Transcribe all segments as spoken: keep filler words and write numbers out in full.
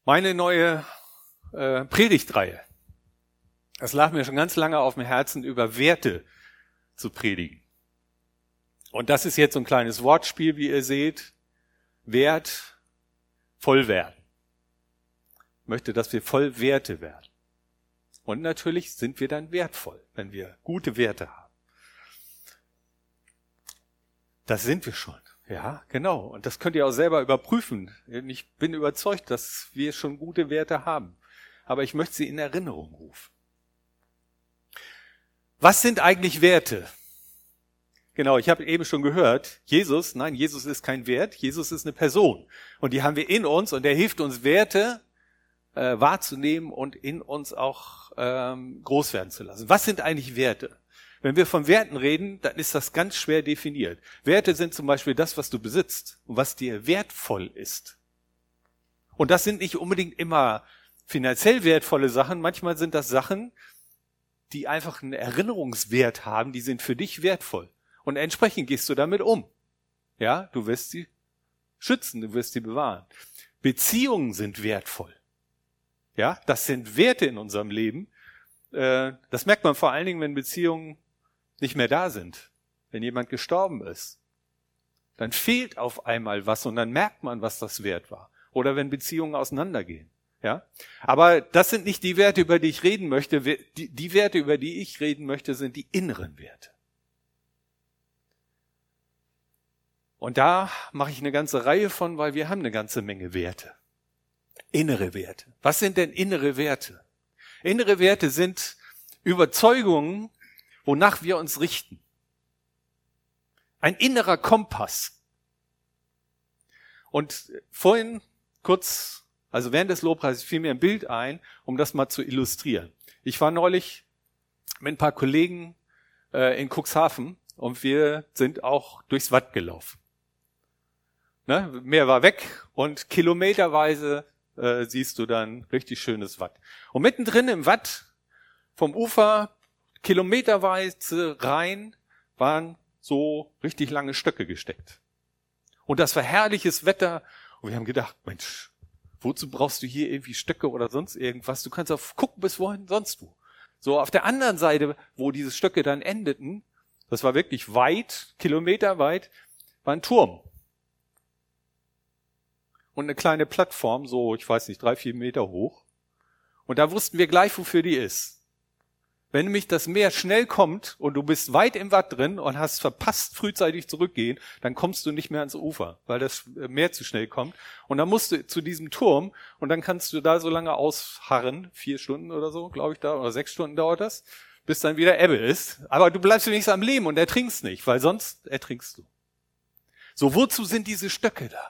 Meine neue äh, Predigtreihe. Es lag mir schon ganz lange auf dem Herzen, über Werte zu predigen. Und das ist jetzt so ein kleines Wortspiel, wie ihr seht. Wert, Vollwerten. Ich möchte, dass wir Vollwerte werden. Und natürlich sind wir dann wertvoll, wenn wir gute Werte haben. Das sind wir schon. Ja, genau. Und das könnt ihr auch selber überprüfen. Ich bin überzeugt, dass wir schon gute Werte haben. Aber ich möchte sie in Erinnerung rufen. Was sind eigentlich Werte? Genau, ich habe eben schon gehört, Jesus, nein, Jesus ist kein Wert, Jesus ist eine Person. Und die haben wir in uns und er hilft uns, Werte äh, wahrzunehmen und in uns auch ähm, groß werden zu lassen. Was sind eigentlich Werte? Wenn wir von Werten reden, dann ist das ganz schwer definiert. Werte sind zum Beispiel das, was du besitzt und was dir wertvoll ist. Und das sind nicht unbedingt immer finanziell wertvolle Sachen. Manchmal sind das Sachen, die einfach einen Erinnerungswert haben, die sind für dich wertvoll. Und entsprechend gehst du damit um. Ja, du wirst sie schützen, du wirst sie bewahren. Beziehungen sind wertvoll. Ja, das sind Werte in unserem Leben. Das merkt man vor allen Dingen, wenn Beziehungen nicht mehr da sind. Wenn jemand gestorben ist, dann fehlt auf einmal was und dann merkt man, was das wert war. Oder wenn Beziehungen auseinandergehen. Ja, aber das sind nicht die Werte, über die ich reden möchte. Die, die Werte, über die ich reden möchte, sind die inneren Werte. Und da mache ich eine ganze Reihe von, weil wir haben eine ganze Menge Werte. Innere Werte. Was sind denn innere Werte? Innere Werte sind Überzeugungen, wonach wir uns richten. Ein innerer Kompass. Und vorhin kurz, also während des Lobpreises fiel mir ein Bild ein, um das mal zu illustrieren. Ich war neulich mit ein paar Kollegen äh, in Cuxhaven und wir sind auch durchs Watt gelaufen. Ne? Meer war weg und kilometerweise äh, siehst du dann richtig schönes Watt. Und mittendrin im Watt vom Ufer kilometerweise rein waren so richtig lange Stöcke gesteckt. Und das war herrliches Wetter und wir haben gedacht, Mensch, wozu brauchst du hier irgendwie Stöcke oder sonst irgendwas? Du kannst auf gucken, bis wohin sonst wo. So, auf der anderen Seite, wo diese Stöcke dann endeten, das war wirklich weit, kilometerweit, war ein Turm. Und eine kleine Plattform, so, ich weiß nicht, drei, vier Meter hoch. Und da wussten wir gleich, wofür die ist. Wenn nämlich das Meer schnell kommt und du bist weit im Watt drin und hast verpasst, frühzeitig zurückgehen, dann kommst du nicht mehr ans Ufer, weil das Meer zu schnell kommt. Und dann musst du zu diesem Turm und dann kannst du da so lange ausharren, vier Stunden oder so, glaube ich, da oder sechs Stunden dauert das, bis dann wieder Ebbe ist. Aber du bleibst wenigstens am Leben und ertrinkst nicht, weil sonst ertrinkst du. So, wozu sind diese Stöcke da?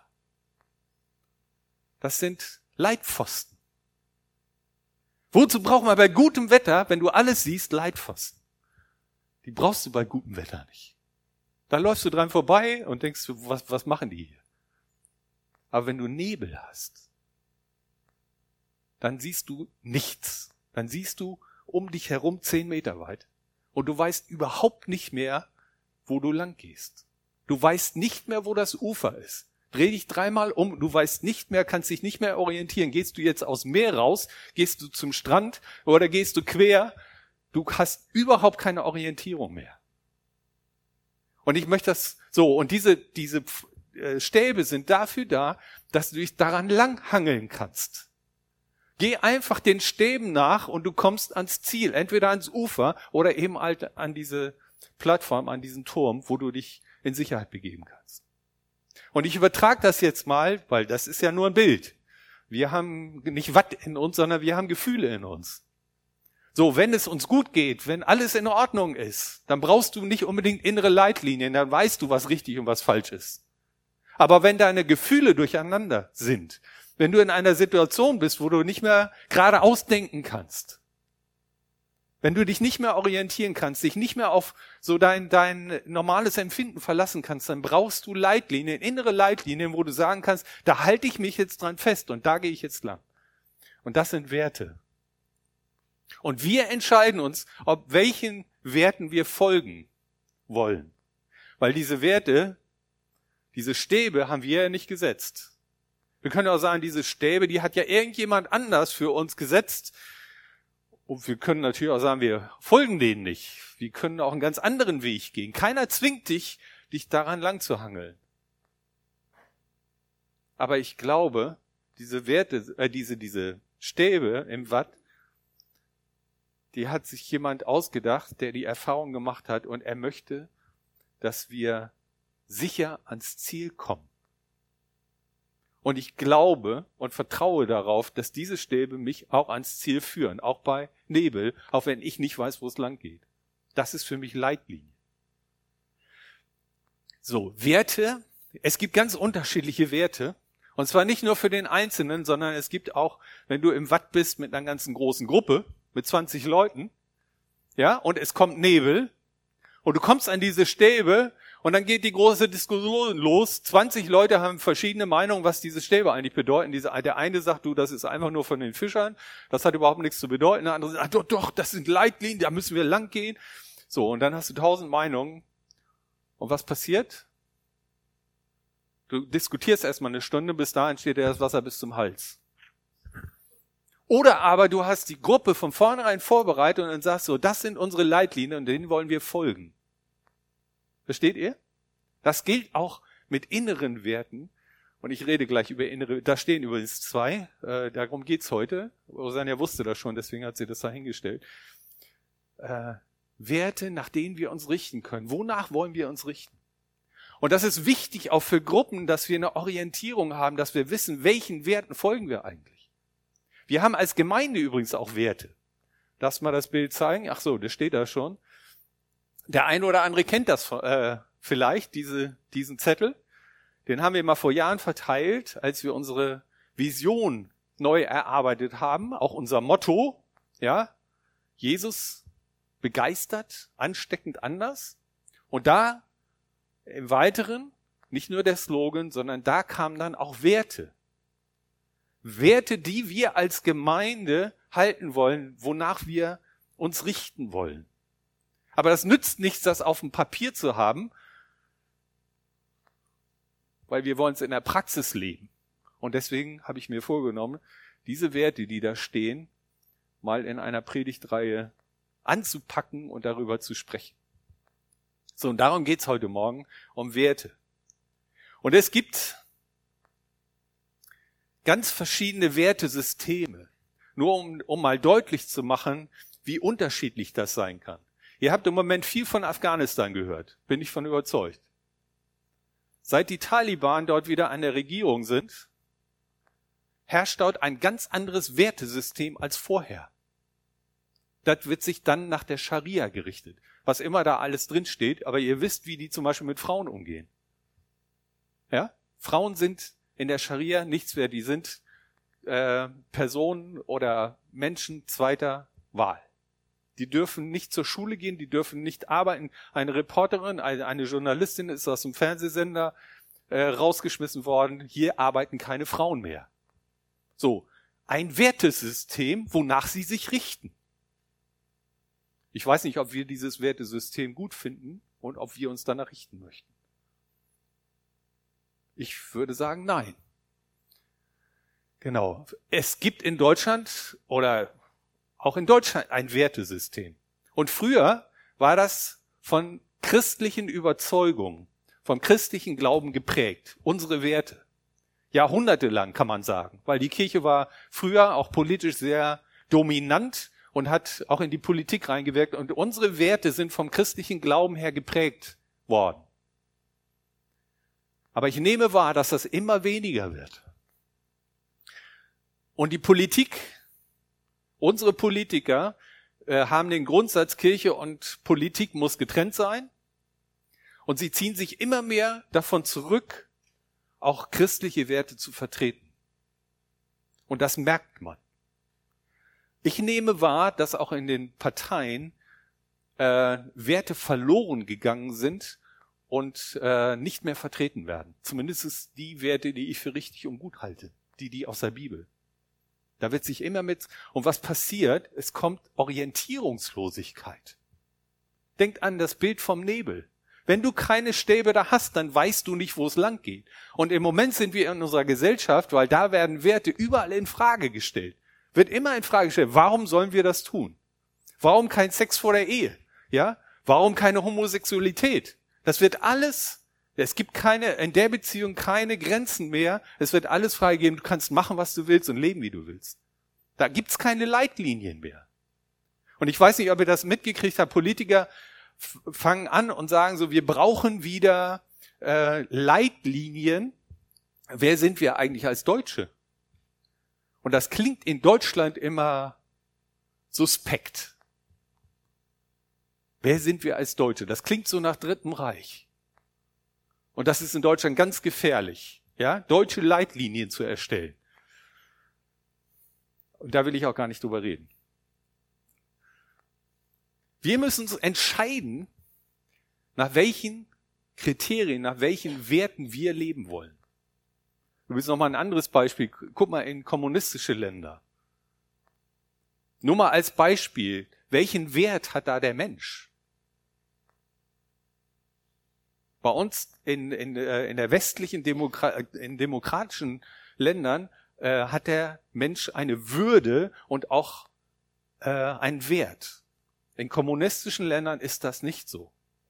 Das sind Leitpfosten. Wozu braucht man bei gutem Wetter, wenn du alles siehst, Leitpfosten? Die brauchst du bei gutem Wetter nicht. Da läufst du dran vorbei und denkst, was, was machen die hier? Aber wenn du Nebel hast, dann siehst du nichts. Dann siehst du um dich herum zehn Meter weit und du weißt überhaupt nicht mehr, wo du lang gehst. Du weißt nicht mehr, wo das Ufer ist. Dreh dich dreimal um, du weißt nicht mehr, kannst dich nicht mehr orientieren. Gehst du jetzt aus Meer raus, gehst du zum Strand oder gehst du quer? Du hast überhaupt keine Orientierung mehr. Und ich möchte das so, und diese, diese Stäbe sind dafür da, dass du dich daran langhangeln kannst. Geh einfach den Stäben nach und du kommst ans Ziel, entweder ans Ufer oder eben halt an diese Plattform, an diesen Turm, wo du dich in Sicherheit begeben kannst. Und ich übertrage das jetzt mal, weil das ist ja nur ein Bild. Wir haben nicht Watt in uns, sondern wir haben Gefühle in uns. So, wenn es uns gut geht, wenn alles in Ordnung ist, dann brauchst du nicht unbedingt innere Leitlinien, dann weißt du, was richtig und was falsch ist. Aber wenn deine Gefühle durcheinander sind, wenn du in einer Situation bist, wo du nicht mehr geradeaus denken kannst, wenn du dich nicht mehr orientieren kannst, dich nicht mehr auf so dein, dein normales Empfinden verlassen kannst, dann brauchst du Leitlinien, innere Leitlinien, wo du sagen kannst, da halte ich mich jetzt dran fest und da gehe ich jetzt lang. Und das sind Werte. Und wir entscheiden uns, ob welchen Werten wir folgen wollen. Weil diese Werte, diese Stäbe haben wir ja nicht gesetzt. Wir können auch sagen, diese Stäbe, die hat ja irgendjemand anders für uns gesetzt. Und wir können natürlich auch sagen, wir folgen denen nicht. Wir können auch einen ganz anderen Weg gehen. Keiner zwingt dich, dich daran lang zu hangeln. Aber ich glaube, diese Werte, äh, diese, diese Stäbe im Watt, die hat sich jemand ausgedacht, der die Erfahrung gemacht hat und er möchte, dass wir sicher ans Ziel kommen. Und ich glaube und vertraue darauf, dass diese Stäbe mich auch ans Ziel führen, auch bei Nebel, auch wenn ich nicht weiß, wo es lang geht. Das ist für mich Leitlinie. So, Werte. Es gibt ganz unterschiedliche Werte. Und zwar nicht nur für den Einzelnen, sondern es gibt auch, wenn du im Watt bist mit einer ganzen großen Gruppe, mit zwanzig Leuten, ja, und es kommt Nebel, und du kommst an diese Stäbe, und dann geht die große Diskussion los. zwanzig Leute haben verschiedene Meinungen, was diese Stäbe eigentlich bedeuten. Diese, der eine sagt, du, das ist einfach nur von den Fischern. Das hat überhaupt nichts zu bedeuten. Der andere sagt, doch, doch, das sind Leitlinien, da müssen wir lang gehen. So, und dann hast du tausend Meinungen. Und was passiert? Du diskutierst erstmal eine Stunde, bis dahin steht dir das Wasser bis zum Hals. Oder aber du hast die Gruppe von vornherein vorbereitet und dann sagst so, das sind unsere Leitlinien und denen wollen wir folgen. Versteht ihr? Das gilt auch mit inneren Werten. Und ich rede gleich über innere, da stehen übrigens zwei, äh, darum geht's heute. Rosanna wusste das schon, deswegen hat sie das da hingestellt. Äh, Werte, nach denen wir uns richten können. Wonach wollen wir uns richten? Und das ist wichtig auch für Gruppen, dass wir eine Orientierung haben, dass wir wissen, welchen Werten folgen wir eigentlich. Wir haben als Gemeinde übrigens auch Werte. Darfst du mal das Bild zeigen? Ach so, das steht da schon. Der eine oder andere kennt das äh, vielleicht, diese, diesen Zettel. Den haben wir mal vor Jahren verteilt, als wir unsere Vision neu erarbeitet haben. Auch unser Motto, ja, Jesus begeistert, ansteckend anders. Und da im Weiteren, nicht nur der Slogan, sondern da kamen dann auch Werte. Werte, die wir als Gemeinde halten wollen, wonach wir uns richten wollen. Aber das nützt nichts, das auf dem Papier zu haben, weil wir wollen es in der Praxis leben. Und deswegen habe ich mir vorgenommen, diese Werte, die da stehen, mal in einer Predigtreihe anzupacken und darüber zu sprechen. So, und darum geht's heute Morgen, um Werte. Und es gibt ganz verschiedene Wertesysteme, nur um, um mal deutlich zu machen, wie unterschiedlich das sein kann. Ihr habt im Moment viel von Afghanistan gehört, bin ich von überzeugt. Seit die Taliban dort wieder an der Regierung sind, herrscht dort ein ganz anderes Wertesystem als vorher. Das wird sich dann nach der Scharia gerichtet, was immer da alles drinsteht, aber ihr wisst, wie die zum Beispiel mit Frauen umgehen. Ja? Frauen sind in der Scharia nichts wert, die sind äh, Personen oder Menschen zweiter Wahl. Die dürfen nicht zur Schule gehen, die dürfen nicht arbeiten. Eine Reporterin, eine, eine Journalistin ist aus dem Fernsehsender äh, rausgeschmissen worden. Hier arbeiten keine Frauen mehr. So, ein Wertesystem, wonach sie sich richten. Ich weiß nicht, ob wir dieses Wertesystem gut finden und ob wir uns danach richten möchten. Ich würde sagen, nein. Genau. Es gibt in Deutschland oder auch in Deutschland ein Wertesystem. Und früher war das von christlichen Überzeugungen, vom christlichen Glauben geprägt. Unsere Werte. Jahrhundertelang kann man sagen, weil die Kirche war früher auch politisch sehr dominant und hat auch in die Politik reingewirkt. Und unsere Werte sind vom christlichen Glauben her geprägt worden. Aber ich nehme wahr, dass das immer weniger wird. Und die Politik, unsere Politiker äh, haben den Grundsatz, Kirche und Politik muss getrennt sein. Und sie ziehen sich immer mehr davon zurück, auch christliche Werte zu vertreten. Und das merkt man. Ich nehme wahr, dass auch in den Parteien äh, Werte verloren gegangen sind und äh, nicht mehr vertreten werden. Zumindest die Werte, die ich für richtig und gut halte, die die aus der Bibel. Da wird sich immer mit, und was passiert? Es kommt Orientierungslosigkeit. Denkt an das Bild vom Nebel. Wenn du keine Stäbe da hast, dann weißt du nicht, wo es lang geht. Und im Moment sind wir in unserer Gesellschaft, weil da werden Werte überall in Frage gestellt. Wird immer in Frage gestellt, warum sollen wir das tun? Warum kein Sex vor der Ehe? Ja? Warum keine Homosexualität? Das wird alles, es gibt keine, in der Beziehung keine Grenzen mehr. Es wird alles freigegeben. Du kannst machen, was du willst und leben, wie du willst. Da gibt's keine Leitlinien mehr. Und ich weiß nicht, ob ihr das mitgekriegt habt. Politiker f- fangen an und sagen so, wir brauchen wieder äh, Leitlinien. Wer sind wir eigentlich als Deutsche? Und das klingt in Deutschland immer suspekt. Wer sind wir als Deutsche? Das klingt so nach Dritten Reich. Und das ist in Deutschland ganz gefährlich, ja, deutsche Leitlinien zu erstellen. Und da will ich auch gar nicht drüber reden. Wir müssen uns entscheiden, nach welchen Kriterien, nach welchen Werten wir leben wollen. Übrigens noch mal ein anderes Beispiel. Guck mal in kommunistische Länder. Nur mal als Beispiel, welchen Wert hat da der Mensch? Bei uns in, in, in der westlichen Demokra- in demokratischen Ländern äh, hat der Mensch eine Würde und auch äh, einen Wert. In kommunistischen Ländern ist das nicht so.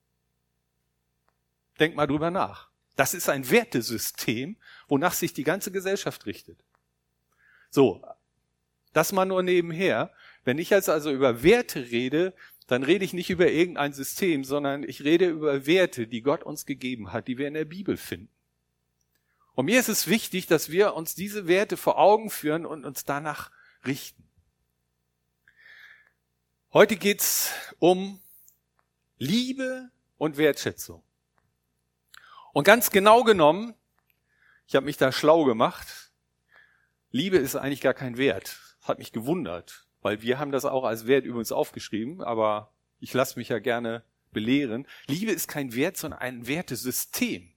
Denk mal drüber nach. Das ist ein Wertesystem, wonach sich die ganze Gesellschaft richtet. So, das mal nur nebenher. Wenn ich jetzt also über Werte rede, dann rede ich nicht über irgendein System, sondern ich rede über Werte, die Gott uns gegeben hat, die wir in der Bibel finden. Und mir ist es wichtig, dass wir uns diese Werte vor Augen führen und uns danach richten. Heute geht's um Liebe und Wertschätzung. Und ganz genau genommen, ich habe mich da schlau gemacht, Liebe ist eigentlich gar kein Wert. Hat mich gewundert, weil wir haben das auch als Wert übrigens aufgeschrieben, aber ich lasse mich ja gerne belehren. Liebe ist kein Wert, sondern ein Wertesystem.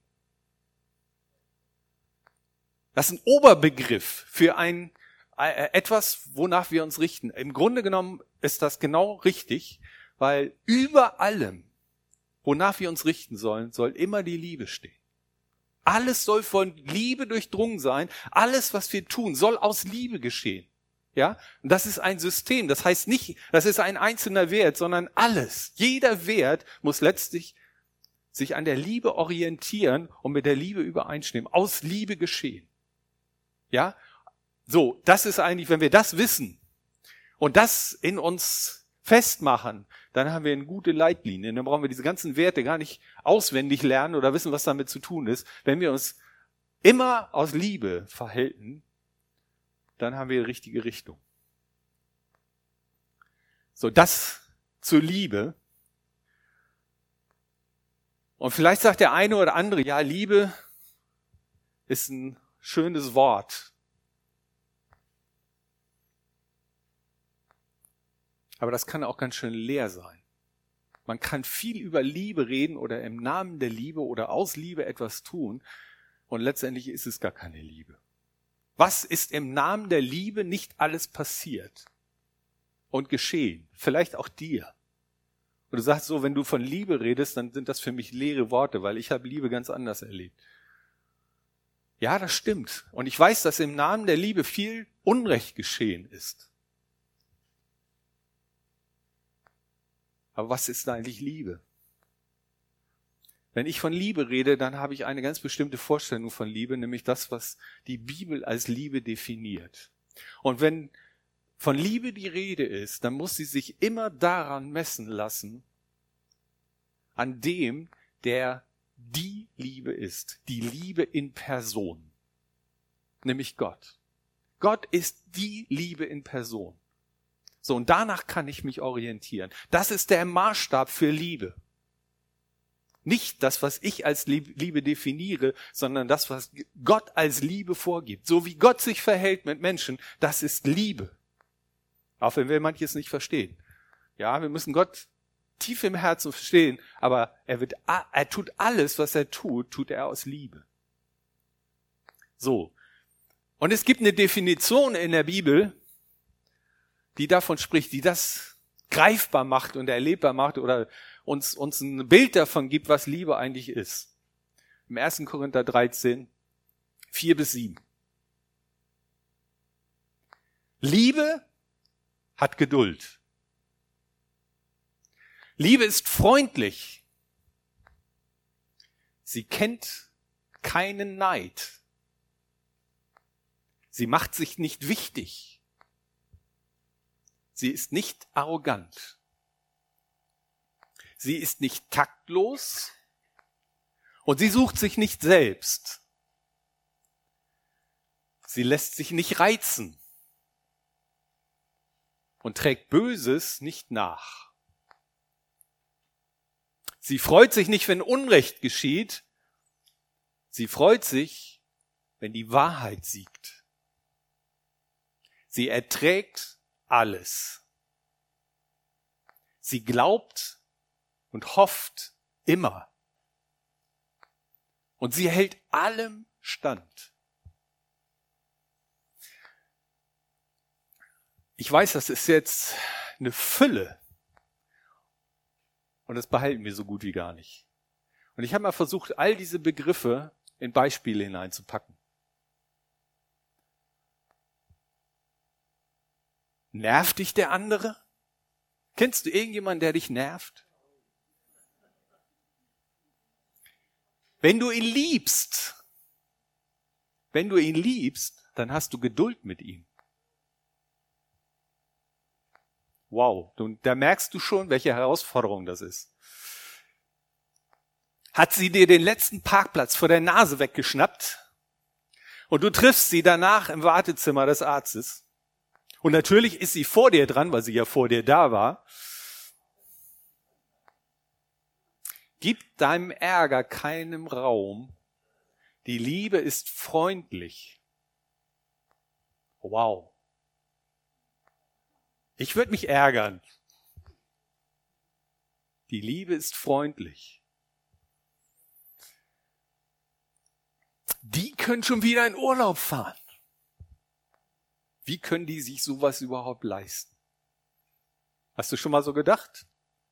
Das ist ein Oberbegriff für ein äh, etwas, wonach wir uns richten. Im Grunde genommen ist das genau richtig, weil über allem, wonach wir uns richten sollen, soll immer die Liebe stehen. Alles soll von Liebe durchdrungen sein. Alles, was wir tun, soll aus Liebe geschehen. Ja? Und das ist ein System. Das heißt nicht, das ist ein einzelner Wert, sondern alles. Jeder Wert muss letztlich sich an der Liebe orientieren und mit der Liebe übereinstimmen. Aus Liebe geschehen. Ja? So, das ist eigentlich, wenn wir das wissen und das in uns festmachen, dann haben wir eine gute Leitlinie. Dann brauchen wir diese ganzen Werte gar nicht auswendig lernen oder wissen, was damit zu tun ist. Wenn wir uns immer aus Liebe verhalten, dann haben wir die richtige Richtung. So, das zur Liebe. Und vielleicht sagt der eine oder andere, ja, Liebe ist ein schönes Wort. Aber das kann auch ganz schön leer sein. Man kann viel über Liebe reden oder im Namen der Liebe oder aus Liebe etwas tun und letztendlich ist es gar keine Liebe. Was ist im Namen der Liebe nicht alles passiert und geschehen? Vielleicht auch dir. Und du sagst so, wenn du von Liebe redest, dann sind das für mich leere Worte, weil ich habe Liebe ganz anders erlebt. Ja, das stimmt. Und ich weiß, dass im Namen der Liebe viel Unrecht geschehen ist. Aber was ist eigentlich Liebe? Wenn ich von Liebe rede, dann habe ich eine ganz bestimmte Vorstellung von Liebe, nämlich das, was die Bibel als Liebe definiert. Und wenn von Liebe die Rede ist, dann muss sie sich immer daran messen lassen, an dem, der die Liebe ist, die Liebe in Person, nämlich Gott. Gott ist die Liebe in Person. So, und danach kann ich mich orientieren. Das ist der Maßstab für Liebe. Nicht das, was ich als Liebe definiere, sondern das, was Gott als Liebe vorgibt. So wie Gott sich verhält mit Menschen, das ist Liebe. Auch wenn wir manches nicht verstehen. Ja, wir müssen Gott tief im Herzen verstehen, aber er wird, er tut alles, was er tut, tut er aus Liebe. So. Und es gibt eine Definition in der Bibel, die davon spricht, die das greifbar macht und erlebbar macht oder uns, uns ein Bild davon gibt, was Liebe eigentlich ist. Im ersten Korinther dreizehn, vier bis sieben. Liebe hat Geduld. Liebe ist freundlich. Sie kennt keinen Neid. Sie macht sich nicht wichtig. Sie ist nicht arrogant. Sie ist nicht taktlos und sie sucht sich nicht selbst. Sie lässt sich nicht reizen und trägt Böses nicht nach. Sie freut sich nicht, wenn Unrecht geschieht. Sie freut sich, wenn die Wahrheit siegt. Sie erträgt alles. Sie glaubt und hofft immer. Und sie hält allem stand. Ich weiß, das ist jetzt eine Fülle. Und das behalten wir so gut wie gar nicht. Und ich habe mal versucht, all diese Begriffe in Beispiele hineinzupacken. Nervt dich der andere? Kennst du irgendjemanden, der dich nervt? Wenn du ihn liebst, wenn du ihn liebst, dann hast du Geduld mit ihm. Wow, da merkst du schon, welche Herausforderung das ist. Hat sie dir den letzten Parkplatz vor der Nase weggeschnappt und du triffst sie danach im Wartezimmer des Arztes und natürlich ist sie vor dir dran, weil sie ja vor dir da war. Gib deinem Ärger keinen Raum. Die Liebe ist freundlich. Wow. Ich würde mich ärgern. Die Liebe ist freundlich. Die können schon wieder in Urlaub fahren. Wie können die sich sowas überhaupt leisten? Hast du schon mal so gedacht?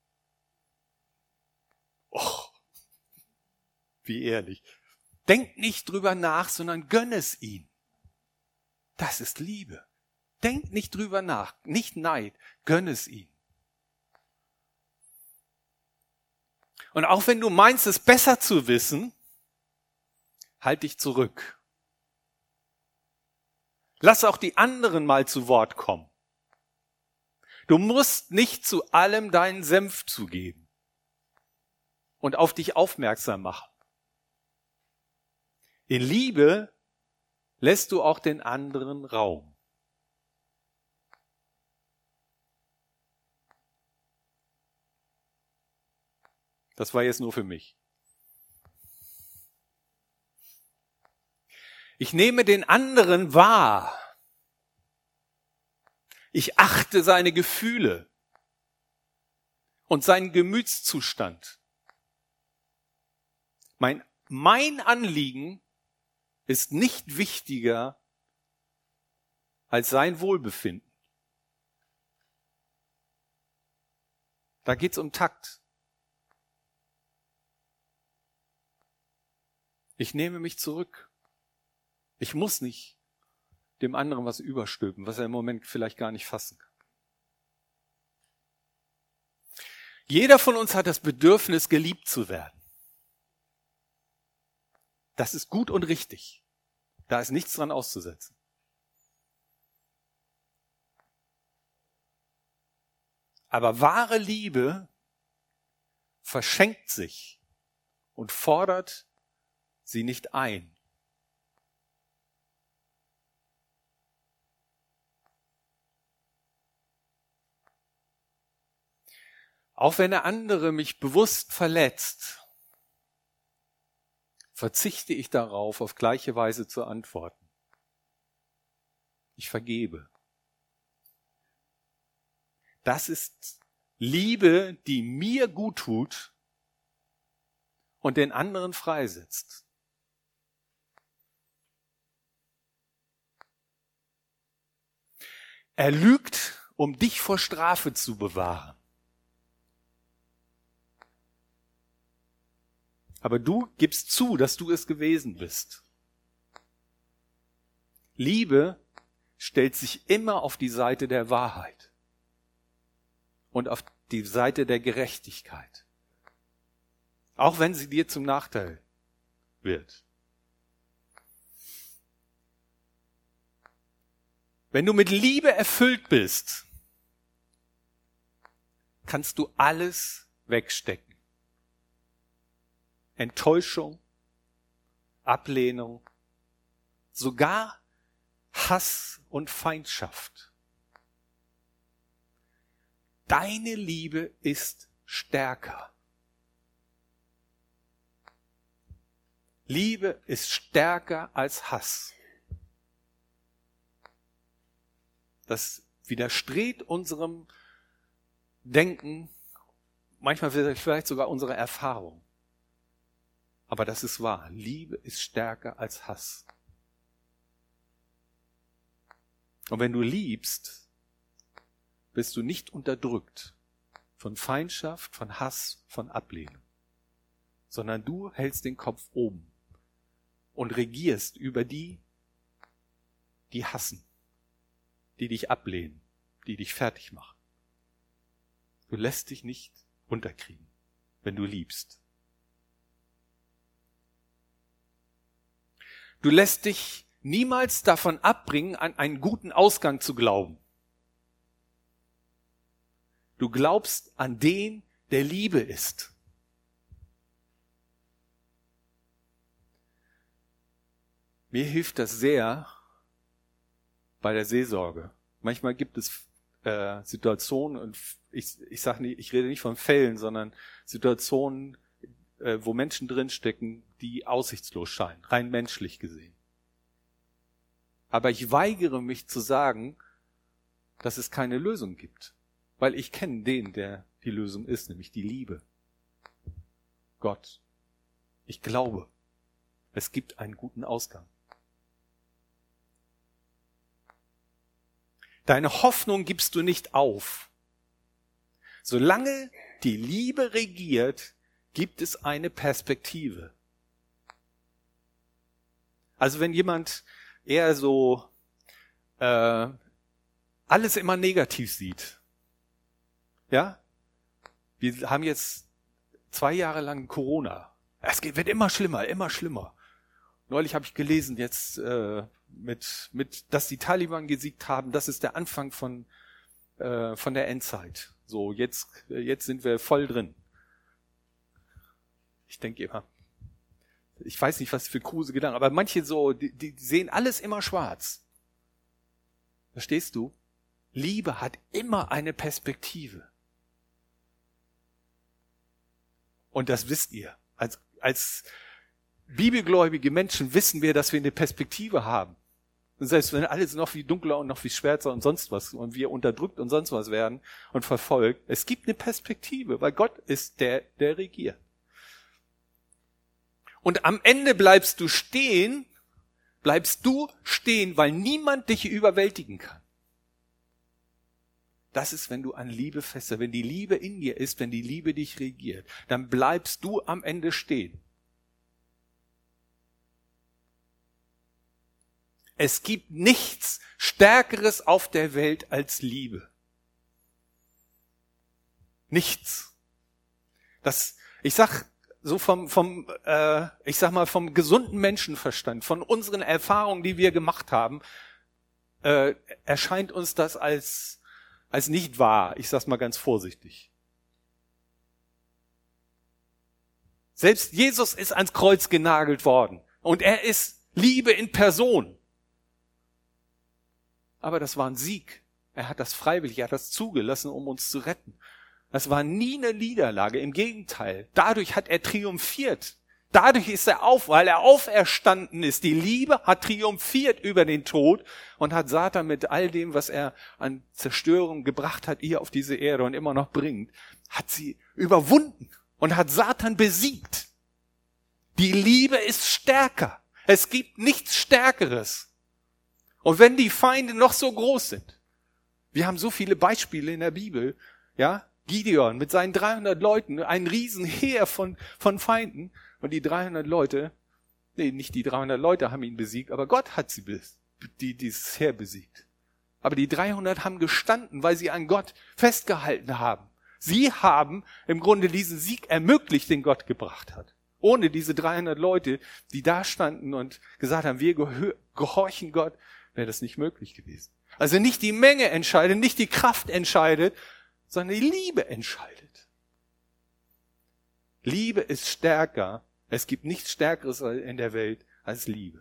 Och, wie ehrlich. Denk nicht drüber nach, sondern gönn es ihnen. Das ist Liebe. Denk nicht drüber nach, nicht Neid, gönn es ihnen. Und auch wenn du meinst, es besser zu wissen, halt dich zurück. Lass auch die anderen mal zu Wort kommen. Du musst nicht zu allem deinen Senf zugeben und auf dich aufmerksam machen. In Liebe lässt du auch den anderen Raum. Das war jetzt nur für mich. Ich nehme den anderen wahr. Ich achte seine Gefühle und seinen Gemütszustand. Mein, mein Anliegen ist nicht wichtiger als sein Wohlbefinden. Da geht's um Takt. Ich nehme mich zurück. Ich muss nicht dem anderen was überstülpen, was er im Moment vielleicht gar nicht fassen kann. Jeder von uns hat das Bedürfnis, geliebt zu werden. Das ist gut und richtig. Da ist nichts dran auszusetzen. Aber wahre Liebe verschenkt sich und fordert sie nicht ein. Auch wenn der andere mich bewusst verletzt, verzichte ich darauf, auf gleiche Weise zu antworten. Ich vergebe. Das ist Liebe, die mir gut tut und den anderen freisetzt. Er lügt um dich vor Strafe zu bewahren. Aber du gibst zu, dass du es gewesen bist. Liebe stellt sich immer auf die Seite der Wahrheit und auf die Seite der Gerechtigkeit. Auch wenn sie dir zum Nachteil wird. Wenn du mit Liebe erfüllt bist, kannst du alles wegstecken. Enttäuschung, Ablehnung, sogar Hass und Feindschaft. Deine Liebe ist stärker. Liebe ist stärker als Hass. Das widerstrebt unserem Denken, manchmal vielleicht sogar unserer Erfahrung. Aber das ist wahr. Liebe ist stärker als Hass. Und wenn du liebst, bist du nicht unterdrückt von Feindschaft, von Hass, von Ablehnung, sondern du hältst den Kopf oben und regierst über die, die hassen, die dich ablehnen, die dich fertig machen. Du lässt dich nicht unterkriegen, wenn du liebst. Du lässt dich niemals davon abbringen, an einen guten Ausgang zu glauben. Du glaubst an den, der Liebe ist. Mir hilft das sehr bei der Seelsorge. Manchmal gibt es äh, Situationen, und ich, ich sage nicht, ich rede nicht von Fällen, sondern Situationen, äh, wo Menschen drinstecken, die aussichtslos scheinen, rein menschlich gesehen. Aber ich weigere mich zu sagen, dass es keine Lösung gibt. Weil ich kenne den, der die Lösung ist, nämlich die Liebe. Gott. Ich glaube, es gibt einen guten Ausgang. Deine Hoffnung gibst du nicht auf. Solange die Liebe regiert, gibt es eine Perspektive. Also wenn jemand eher so äh, alles immer negativ sieht, ja, wir haben jetzt zwei Jahre lang Corona. Es geht, wird immer schlimmer, immer schlimmer. Neulich habe ich gelesen, jetzt äh, mit, mit, dass die Taliban gesiegt haben, das ist der Anfang von äh, von der Endzeit. So, jetzt jetzt sind wir voll drin. Ich denke immer, ich weiß nicht, was für kruse Gedanken, aber manche so, die, die sehen alles immer schwarz. Verstehst du? Liebe hat immer eine Perspektive. Und das wisst ihr. Als, als bibelgläubige Menschen wissen wir, dass wir eine Perspektive haben. Und selbst wenn alles noch viel dunkler und noch viel schwärzer und sonst was und wir unterdrückt und sonst was werden und verfolgt, es gibt eine Perspektive, weil Gott ist der, der regiert. Und am Ende bleibst du stehen, bleibst du stehen, weil niemand dich überwältigen kann. Das ist, wenn du an Liebe fester, wenn die Liebe in dir ist, wenn die Liebe dich regiert, dann bleibst du am Ende stehen. Es gibt nichts Stärkeres auf der Welt als Liebe. Nichts. Das, ich sag so vom, vom, äh, ich sag mal vom gesunden Menschenverstand, von unseren Erfahrungen, die wir gemacht haben, äh, erscheint uns das als als nicht wahr. Ich sag's mal ganz vorsichtig. Selbst Jesus ist ans Kreuz genagelt worden und er ist Liebe in Person. Aber das war ein Sieg. Er hat das freiwillig, er hat das zugelassen, um uns zu retten. Das war nie eine Niederlage, im Gegenteil. Dadurch hat er triumphiert. Dadurch ist er auf, weil er auferstanden ist. Die Liebe hat triumphiert über den Tod und hat Satan mit all dem, was er an Zerstörung gebracht hat, hier auf diese Erde und immer noch bringt, hat sie überwunden und hat Satan besiegt. Die Liebe ist stärker. Es gibt nichts Stärkeres. Und wenn die Feinde noch so groß sind, Wir haben so viele Beispiele in der Bibel, ja. Gideon mit seinen dreihundert Leuten, ein Riesenheer von, von Feinden. Und die dreihundert Leute, nee, nicht die dreihundert Leute haben ihn besiegt, aber Gott hat sie, die, dieses Heer besiegt. Aber die dreihundert haben gestanden, weil sie an Gott festgehalten haben. Sie haben im Grunde diesen Sieg ermöglicht, den Gott gebracht hat. Ohne diese dreihundert Leute, die da standen und gesagt haben, wir gehör, gehorchen Gott, wäre das nicht möglich gewesen. Also nicht die Menge entscheidet, nicht die Kraft entscheidet, sondern die Liebe entscheidet. Liebe ist stärker. Es gibt nichts Stärkeres in der Welt als Liebe.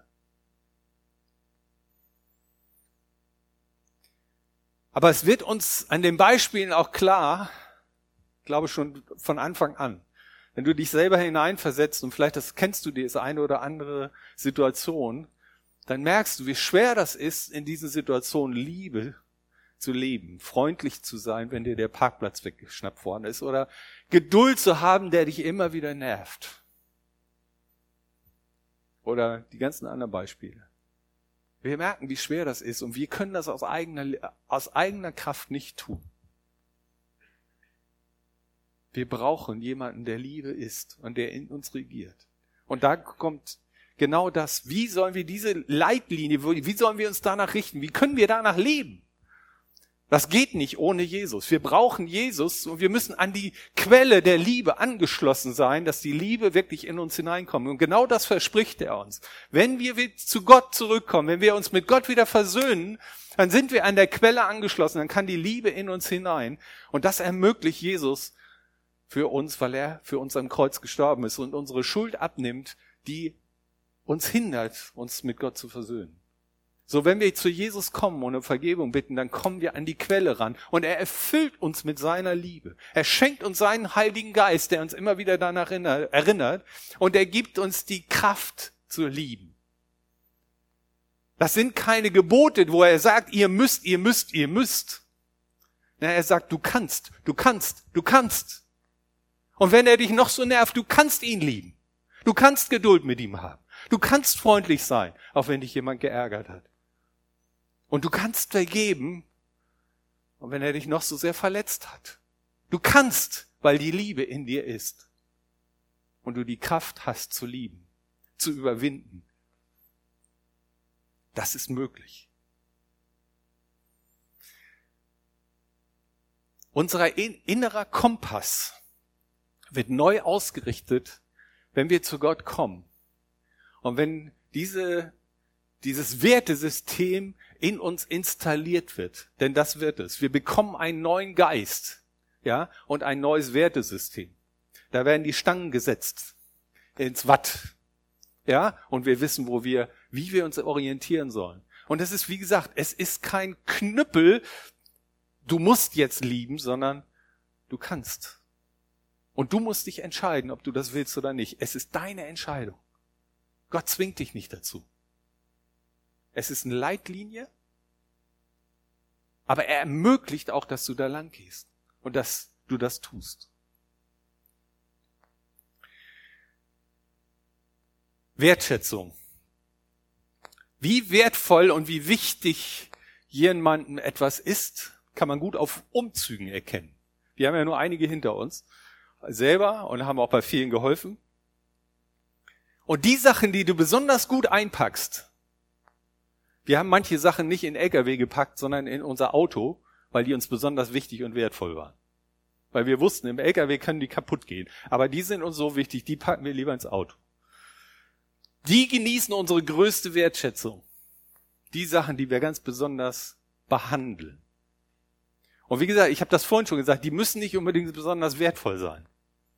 Aber es wird uns an den Beispielen auch klar, ich glaube schon von Anfang an, wenn du dich selber hineinversetzt und vielleicht das kennst du diese eine oder andere Situation, dann merkst du, wie schwer das ist, in diesen Situationen Liebe zu leben, freundlich zu sein, wenn dir der Parkplatz weggeschnappt worden ist, oder Geduld zu haben, der dich immer wieder nervt. Oder die ganzen anderen Beispiele. Wir merken, wie schwer das ist und wir können das aus eigener, aus eigener Kraft nicht tun. Wir brauchen jemanden, der Liebe ist und der in uns regiert. Und da kommt genau das. Wie sollen wir diese Leitlinie, wie sollen wir uns danach richten? Wie können wir danach leben? Das geht nicht ohne Jesus. Wir brauchen Jesus und wir müssen an die Quelle der Liebe angeschlossen sein, dass die Liebe wirklich in uns hineinkommt. Und genau das verspricht er uns. Wenn wir zu Gott zurückkommen, wenn wir uns mit Gott wieder versöhnen, dann sind wir an der Quelle angeschlossen, dann kann die Liebe in uns hinein. Und das ermöglicht Jesus für uns, weil er für uns am Kreuz gestorben ist und unsere Schuld abnimmt, die uns hindert, uns mit Gott zu versöhnen. So, wenn wir zu Jesus kommen und um Vergebung bitten, dann kommen wir an die Quelle ran. Und er erfüllt uns mit seiner Liebe. Er schenkt uns seinen Heiligen Geist, der uns immer wieder daran erinnert. Und er gibt uns die Kraft zu lieben. Das sind keine Gebote, wo er sagt, ihr müsst, ihr müsst, ihr müsst. Na, er sagt, du kannst, du kannst, du kannst. Und wenn er dich noch so nervt, du kannst ihn lieben. Du kannst Geduld mit ihm haben. Du kannst freundlich sein, auch wenn dich jemand geärgert hat. Und du kannst vergeben, und wenn er dich noch so sehr verletzt hat. Du kannst, weil die Liebe in dir ist. Und du die Kraft hast zu lieben, zu überwinden. Das ist möglich. Unser innerer Kompass wird neu ausgerichtet, wenn wir zu Gott kommen. Und wenn diese, dieses Wertesystem in uns installiert wird, denn das wird es. Wir bekommen einen neuen Geist, ja, und ein neues Wertesystem. Da werden die Stangen gesetzt ins Watt, ja, und wir wissen, wo wir, wie wir uns orientieren sollen. Und es ist, wie gesagt, es ist kein Knüppel, du musst jetzt lieben, sondern du kannst. Und du musst dich entscheiden, ob du das willst oder nicht. Es ist deine Entscheidung. Gott zwingt dich nicht dazu. Es ist eine Leitlinie, aber er ermöglicht auch, dass du da lang gehst und dass du das tust. Wertschätzung. Wie wertvoll und wie wichtig jemandem etwas ist, kann man gut auf Umzügen erkennen. Wir haben ja nur einige hinter uns selber und haben auch bei vielen geholfen. Und die Sachen, die du besonders gut einpackst, wir haben manche Sachen nicht in L K W gepackt, sondern in unser Auto, weil die uns besonders wichtig und wertvoll waren. Weil wir wussten, im L K W können die kaputt gehen. Aber die sind uns so wichtig, die packen wir lieber ins Auto. Die genießen unsere größte Wertschätzung. Die Sachen, die wir ganz besonders behandeln. Und wie gesagt, ich habe das vorhin schon gesagt, die müssen nicht unbedingt besonders wertvoll sein.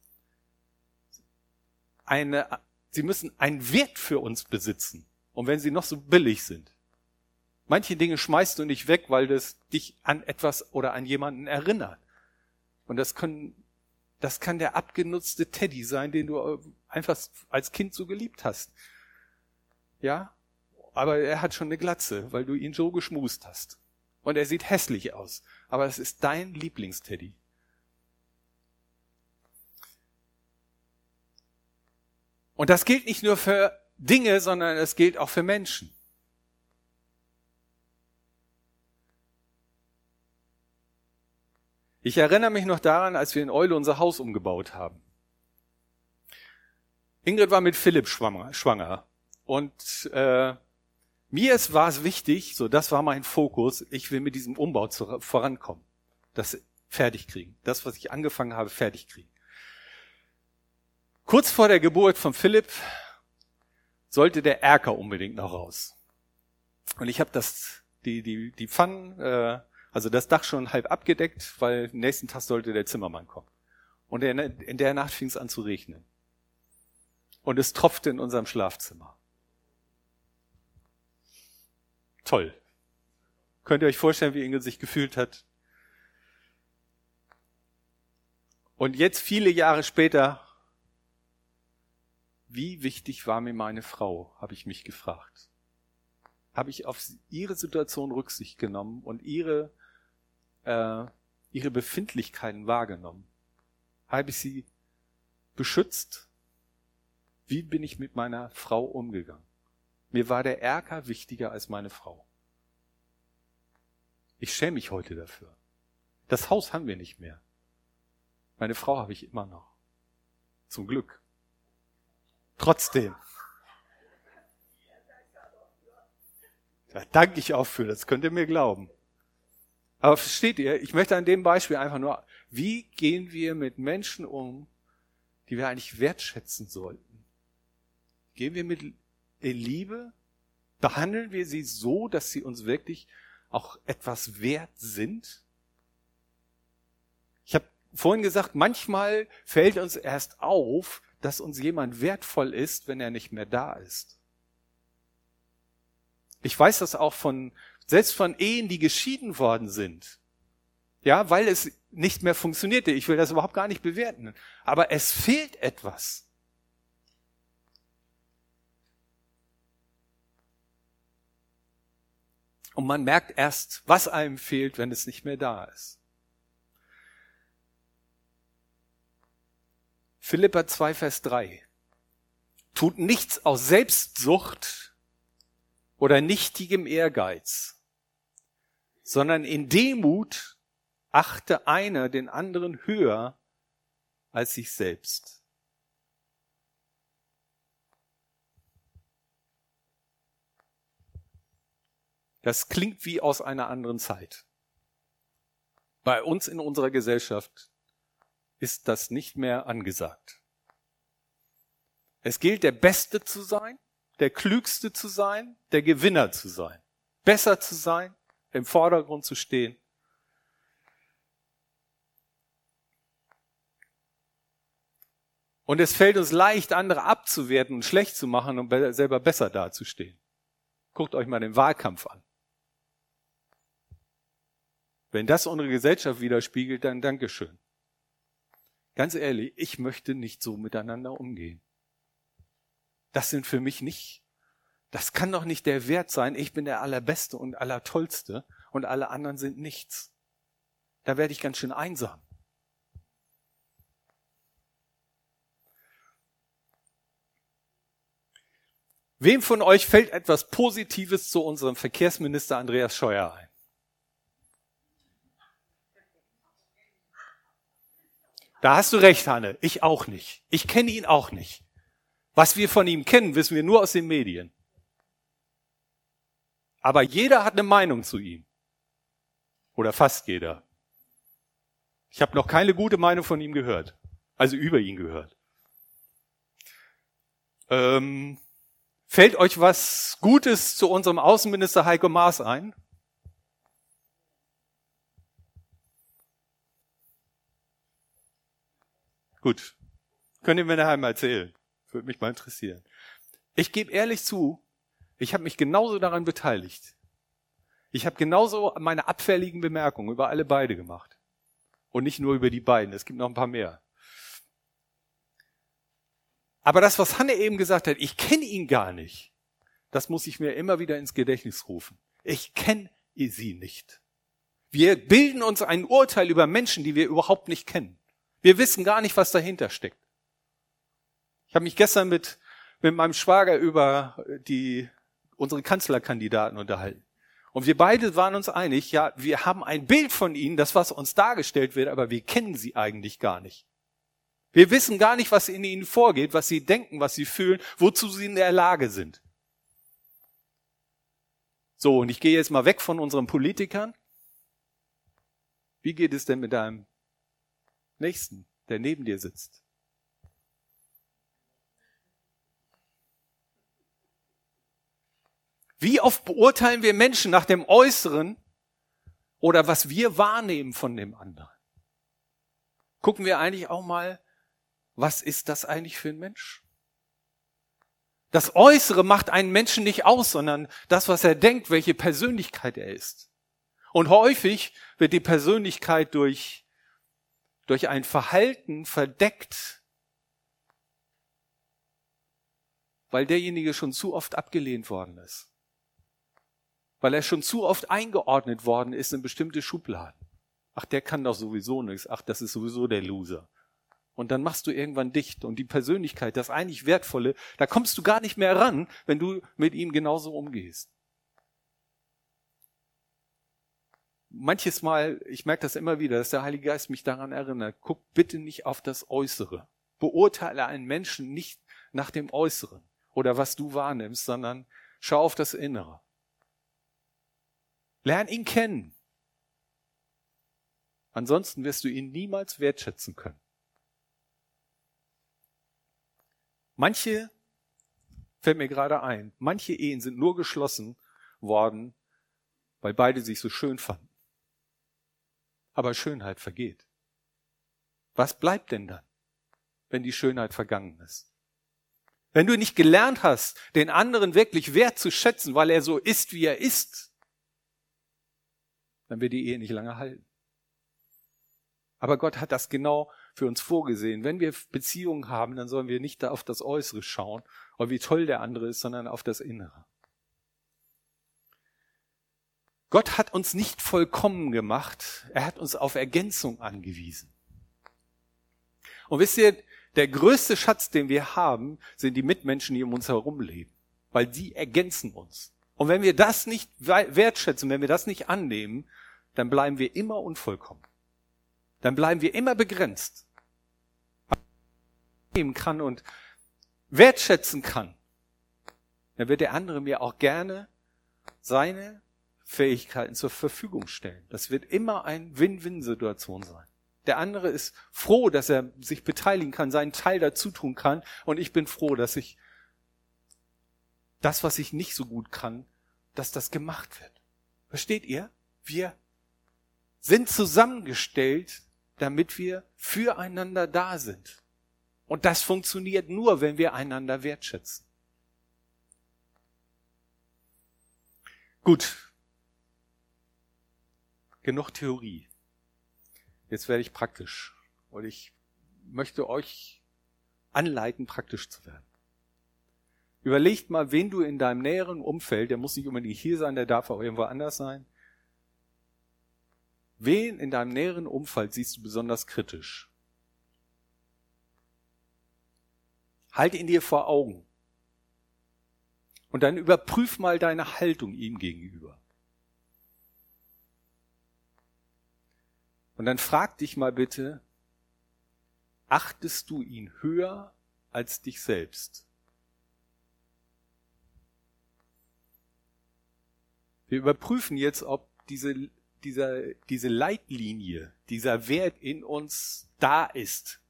Eine, sie müssen einen Wert für uns besitzen. Und wenn sie noch so billig sind. Manche Dinge schmeißt du nicht weg, weil das dich an etwas oder an jemanden erinnert. Und das können, das kann der abgenutzte Teddy sein, den du einfach als Kind so geliebt hast. Ja? Aber er hat schon eine Glatze, weil du ihn so geschmust hast. Und er sieht hässlich aus. Aber es ist dein Lieblingsteddy. Und das gilt nicht nur für Dinge, sondern es gilt auch für Menschen. Ich erinnere mich noch daran, als wir in Eule unser Haus umgebaut haben. Ingrid war mit Philipp schwanger, schwanger. Und äh, mir ist, war es wichtig, so das war mein Fokus, ich will mit diesem Umbau zu, vorankommen. Das fertig kriegen. Das, was ich angefangen habe, fertig kriegen. Kurz vor der Geburt von Philipp sollte der Erker unbedingt noch raus. Und ich habe das, die, die, die Pfannen, äh, also das Dach schon halb abgedeckt, weil nächsten Tag sollte der Zimmermann kommen. Und in, in der Nacht fing es an zu regnen. Und es tropfte in unserem Schlafzimmer. Toll. Könnt ihr euch vorstellen, wie Ingrid sich gefühlt hat? Und jetzt, viele Jahre später, wie wichtig war mir meine Frau, habe ich mich gefragt. Habe ich auf ihre Situation Rücksicht genommen und ihre, äh, ihre Befindlichkeiten wahrgenommen? Habe ich sie beschützt? Wie bin ich mit meiner Frau umgegangen? Mir war der Erker wichtiger als meine Frau. Ich schäme mich heute dafür. Das Haus haben wir nicht mehr. Meine Frau habe ich immer noch. Zum Glück. Trotzdem. Da danke ich auch für, das könnt ihr mir glauben. Aber versteht ihr, ich möchte an dem Beispiel einfach nur, wie gehen wir mit Menschen um, die wir eigentlich wertschätzen sollten? Gehen wir mit in Liebe? Behandeln wir sie so, dass sie uns wirklich auch etwas wert sind? Ich habe vorhin gesagt, manchmal fällt uns erst auf, dass uns jemand wertvoll ist, wenn er nicht mehr da ist. Ich weiß das auch von, selbst von Ehen, die geschieden worden sind. Ja, weil es nicht mehr funktionierte. Ich will das überhaupt gar nicht bewerten. Aber es fehlt etwas. Und man merkt erst, was einem fehlt, wenn es nicht mehr da ist. Philipper zwei, Vers drei. Tut nichts aus Selbstsucht oder nichtigem Ehrgeiz, sondern in Demut achte einer den anderen höher als sich selbst. Das klingt wie aus einer anderen Zeit. Bei uns in unserer Gesellschaft ist das nicht mehr angesagt. Es gilt, der Beste zu sein, der Klügste zu sein, der Gewinner zu sein, besser zu sein, im Vordergrund zu stehen. Und es fällt uns leicht, andere abzuwerten und schlecht zu machen und selber besser dazustehen. Guckt euch mal den Wahlkampf an. Wenn das unsere Gesellschaft widerspiegelt, dann Dankeschön. Ganz ehrlich, ich möchte nicht so miteinander umgehen. Das sind für mich nicht, das kann doch nicht der Wert sein, ich bin der Allerbeste und Allertollste und alle anderen sind nichts. Da werde ich ganz schön einsam. Wem von euch fällt etwas Positives zu unserem Verkehrsminister Andreas Scheuer ein? Da hast du recht, Hanne. Ich auch nicht. Ich kenne ihn auch nicht. Was wir von ihm kennen, wissen wir nur aus den Medien. Aber jeder hat eine Meinung zu ihm. Oder fast jeder. Ich habe noch keine gute Meinung von ihm gehört. Also über ihn gehört. Ähm, fällt euch was Gutes zu unserem Außenminister Heiko Maas ein? Gut, könnt ihr mir nachher mal erzählen. Würde mich mal interessieren. Ich gebe ehrlich zu, ich habe mich genauso daran beteiligt. Ich habe genauso meine abfälligen Bemerkungen über alle beide gemacht. Und nicht nur über die beiden, es gibt noch ein paar mehr. Aber das, was Hanne eben gesagt hat, ich kenne ihn gar nicht, das muss ich mir immer wieder ins Gedächtnis rufen. Ich kenne sie nicht. Wir bilden uns ein Urteil über Menschen, die wir überhaupt nicht kennen. Wir wissen gar nicht, was dahinter steckt. Ich habe mich gestern mit, mit meinem Schwager über die, unsere Kanzlerkandidaten unterhalten. Und wir beide waren uns einig, ja, wir haben ein Bild von ihnen, das was uns dargestellt wird, aber wir kennen sie eigentlich gar nicht. Wir wissen gar nicht, was in ihnen vorgeht, was sie denken, was sie fühlen, wozu sie in der Lage sind. So, und ich gehe jetzt mal weg von unseren Politikern. Wie geht es denn mit deinem Nächsten, der neben dir sitzt? Wie oft beurteilen wir Menschen nach dem Äußeren oder was wir wahrnehmen von dem anderen? Gucken wir eigentlich auch mal, was ist das eigentlich für ein Mensch? Das Äußere macht einen Menschen nicht aus, sondern das, was er denkt, welche Persönlichkeit er ist. Und häufig wird die Persönlichkeit durch, durch ein Verhalten verdeckt, weil derjenige schon zu oft abgelehnt worden ist. Weil er schon zu oft eingeordnet worden ist in bestimmte Schubladen. Ach, der kann doch sowieso nichts. Ach, das ist sowieso der Loser. Und dann machst du irgendwann dicht. Und die Persönlichkeit, das eigentlich Wertvolle, da kommst du gar nicht mehr ran, wenn du mit ihm genauso umgehst. Manches Mal, ich merke das immer wieder, dass der Heilige Geist mich daran erinnert, guck bitte nicht auf das Äußere. Beurteile einen Menschen nicht nach dem Äußeren oder was du wahrnimmst, sondern schau auf das Innere. Lern ihn kennen. Ansonsten wirst du ihn niemals wertschätzen können. Manche, fällt mir gerade ein, manche Ehen sind nur geschlossen worden, weil beide sich so schön fanden. Aber Schönheit vergeht. Was bleibt denn dann, wenn die Schönheit vergangen ist? Wenn du nicht gelernt hast, den anderen wirklich wertzuschätzen, weil er so ist, wie er ist, dann wird die Ehe nicht lange halten. Aber Gott hat das genau für uns vorgesehen. Wenn wir Beziehungen haben, dann sollen wir nicht da auf das Äußere schauen, oder wie toll der andere ist, sondern auf das Innere. Gott hat uns nicht vollkommen gemacht, er hat uns auf Ergänzung angewiesen. Und wisst ihr, der größte Schatz, den wir haben, sind die Mitmenschen, die um uns herum leben, weil die ergänzen uns. Und wenn wir das nicht wertschätzen, wenn wir das nicht annehmen, dann bleiben wir immer unvollkommen. Dann bleiben wir immer begrenzt. Was ich nehmen kann und wertschätzen kann, dann wird der andere mir auch gerne seine Fähigkeiten zur Verfügung stellen. Das wird immer eine Win-Win-Situation sein. Der andere ist froh, dass er sich beteiligen kann, seinen Teil dazu tun kann, und ich bin froh, dass ich das, was ich nicht so gut kann, dass das gemacht wird. Versteht ihr? Wir sind zusammengestellt, damit wir füreinander da sind. Und das funktioniert nur, wenn wir einander wertschätzen. Gut. Genug Theorie. Jetzt werde ich praktisch. Und ich möchte euch anleiten, praktisch zu werden. Überlegt mal, wen du in deinem näheren Umfeld, der muss nicht unbedingt hier sein, der darf auch irgendwo anders sein. Wen in deinem näheren Umfeld siehst du besonders kritisch? Halt ihn dir vor Augen. Und dann überprüf mal deine Haltung ihm gegenüber. Und dann frag dich mal bitte, achtest du ihn höher als dich selbst? Wir überprüfen jetzt, ob diese, dieser, diese Leitlinie, dieser Wert in uns da ist.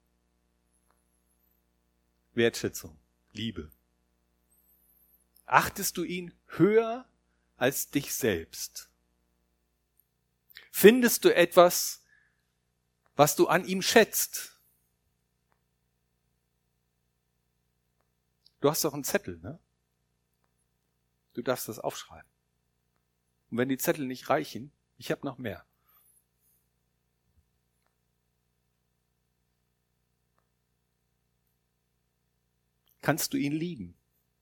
Wertschätzung, Liebe. Achtest du ihn höher als dich selbst? Findest du etwas, was du an ihm schätzt? Du hast doch einen Zettel, ne? Du darfst das aufschreiben. Und wenn die Zettel nicht reichen, ich habe noch mehr. Kannst du ihn lieben?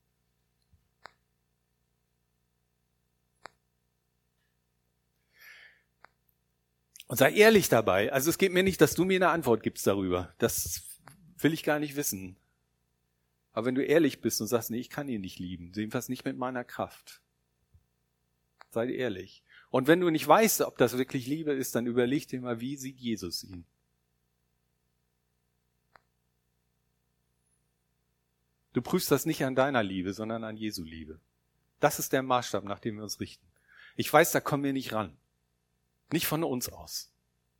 Und sei ehrlich dabei. Also es geht mir nicht, dass du mir eine Antwort gibst darüber. Das will ich gar nicht wissen. Aber wenn du ehrlich bist und sagst, nee, ich kann ihn nicht lieben, jedenfalls nicht mit meiner Kraft, Sei ehrlich. Und wenn du nicht weißt, ob das wirklich Liebe ist, dann überleg dir mal, wie sieht Jesus ihn? Du prüfst das nicht an deiner Liebe, sondern an Jesu Liebe. Das ist der Maßstab, nach dem wir uns richten. Ich weiß, da kommen wir nicht ran. Nicht von uns aus.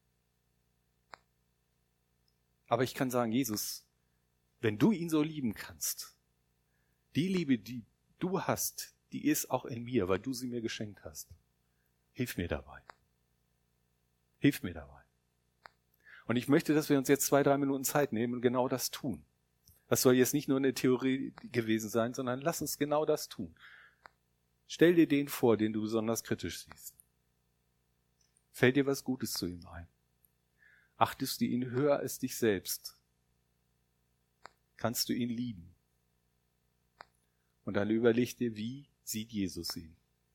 Aber ich kann sagen, Jesus, wenn du ihn so lieben kannst, die Liebe, die du hast, die ist auch in mir, weil du sie mir geschenkt hast. Hilf mir dabei. Hilf mir dabei. Und ich möchte, dass wir uns jetzt zwei, drei Minuten Zeit nehmen und genau das tun. Das soll jetzt nicht nur eine Theorie gewesen sein, sondern lass uns genau das tun. Stell dir den vor, den du besonders kritisch siehst. Fällt dir was Gutes zu ihm ein? Achtest du ihn höher als dich selbst? Kannst du ihn lieben? Und dann überleg dir, wie sieht Jesus ihn?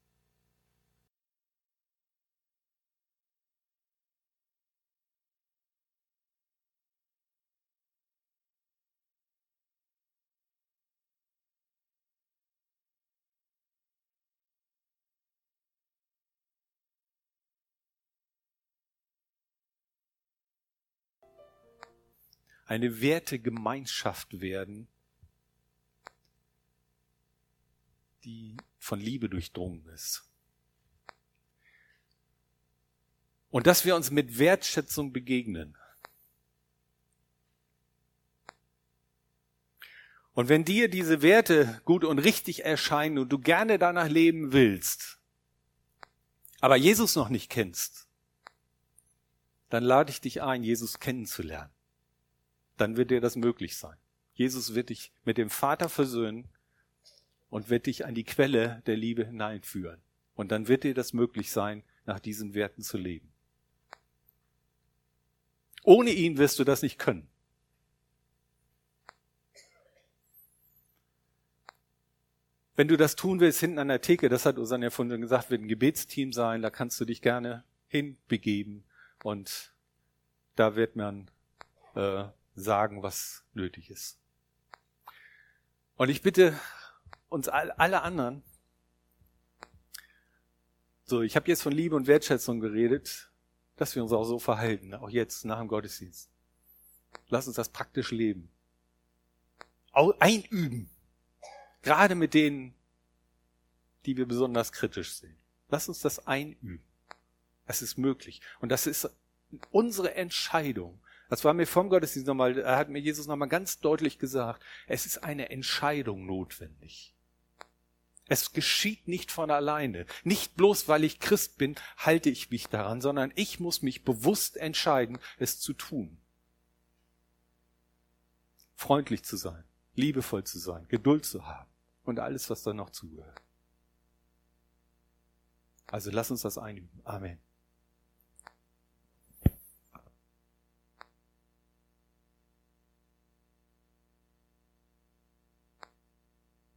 Eine Wertegemeinschaft werden, die von Liebe durchdrungen ist. Und dass wir uns mit Wertschätzung begegnen. Und wenn dir diese Werte gut und richtig erscheinen und du gerne danach leben willst, aber Jesus noch nicht kennst, dann lade ich dich ein, Jesus kennenzulernen. Dann wird dir das möglich sein. Jesus wird dich mit dem Vater versöhnen und wird dich an die Quelle der Liebe hineinführen. Und dann wird dir das möglich sein, nach diesen Werten zu leben. Ohne ihn wirst du das nicht können. Wenn du das tun willst, hinten an der Theke, das hat Susanne ja vorhin gesagt, wird ein Gebetsteam sein, da kannst du dich gerne hinbegeben und da wird man äh, sagen, was nötig ist. Und ich bitte uns alle anderen, so, ich habe jetzt von Liebe und Wertschätzung geredet, dass wir uns auch so verhalten, auch jetzt nach dem Gottesdienst. Lass uns das praktisch leben. Auch einüben. Gerade mit denen, die wir besonders kritisch sehen. Lass uns das einüben. Es ist möglich. Und das ist unsere Entscheidung. Das war mir vom Gottesdienst nochmal, er hat mir Jesus nochmal ganz deutlich gesagt, es ist eine Entscheidung notwendig. Es geschieht nicht von alleine. Nicht bloß, weil ich Christ bin, halte ich mich daran, sondern ich muss mich bewusst entscheiden, es zu tun. Freundlich zu sein, liebevoll zu sein, Geduld zu haben und alles, was da noch zugehört. Also lass uns das einüben. Amen.